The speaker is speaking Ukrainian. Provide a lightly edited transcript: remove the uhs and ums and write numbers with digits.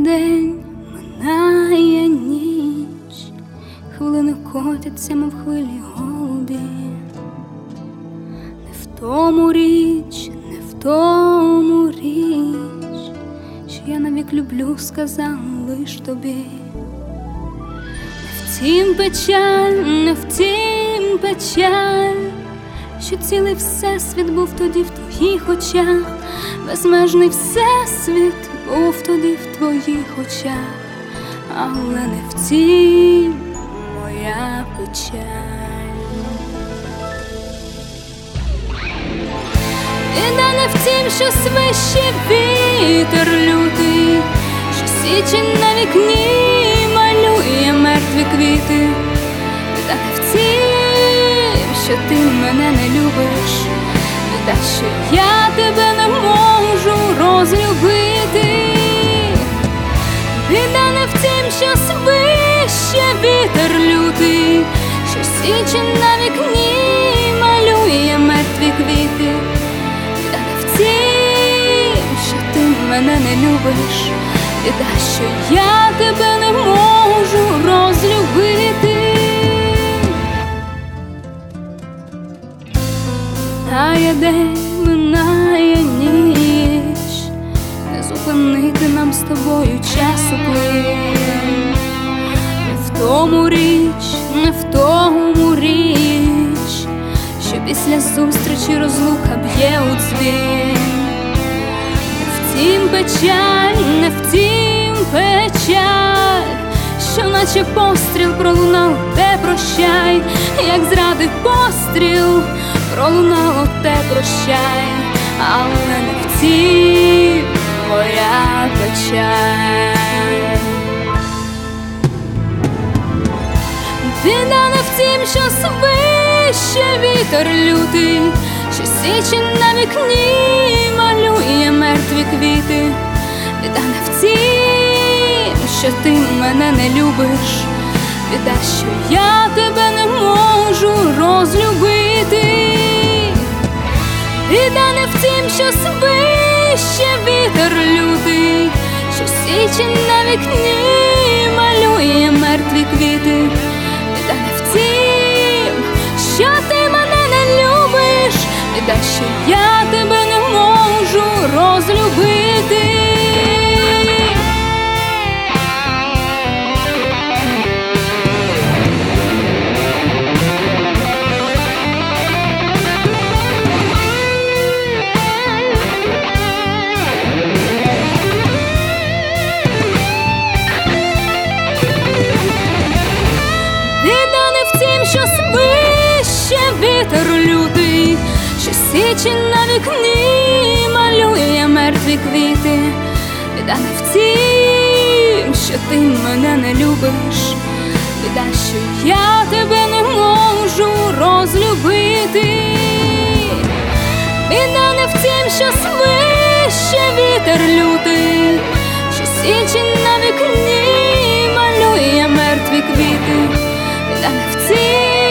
день, минає ніч, хвилини котяться, мов хвилі голубі. Не в тому річ, не в тому річ, що я навік люблю, сказала лиш тобі. Не в тім печаль, не в тім печаль, що цілий всесвіт був тоді в твоїх очах, безмежний всесвіт був тоді в твоїх очах, але не в тім моя печаль. Біда не в тім, що свище вітер лютий, що січень на вікні малює мертві квіти. Біда не в тім, що ти мене не любиш, біда, що я тебе не можу розлюбити. Біда не в тім, що свище вітер лютий, що січень на вікні малює мертві квіти. Біда не в тім, що ти мене не любиш, біда, що я тебе не можу розлюбити. Минає день, минає ніч, не зупинити нам з тобою часу плин. Не в тому річ, не в тому річ, що після зустрічі розлука б'є у дзвін. Не в тім печаль, не в тім печаль, що наче постріл пролунав, те прощай, як зрадив постріл, пролунало те прощай, але не в тім моя печаль. Біда не в тім, що свище вітер лютий, що січень на вікні малює мертві квіти. Біда не в тім, що ти мене не любиш, біда, що я тебе не можу розлюбити. Біда не в тім, що свище вітер лютий, що січень на вікні малює мертві квіти. Біда не в тім, що ти мене не любиш, біда, що я тебе не можу розлюбити. Що свище вітер лютий, що січень на вікні малює мертві квіти. Біда не в тім, що ти мене не любиш, біда, що я тебе не можу розлюбити. Біда не в тім, що свище вітер лютий, що січень на вікні малює мертві квіти. Біда не в тім,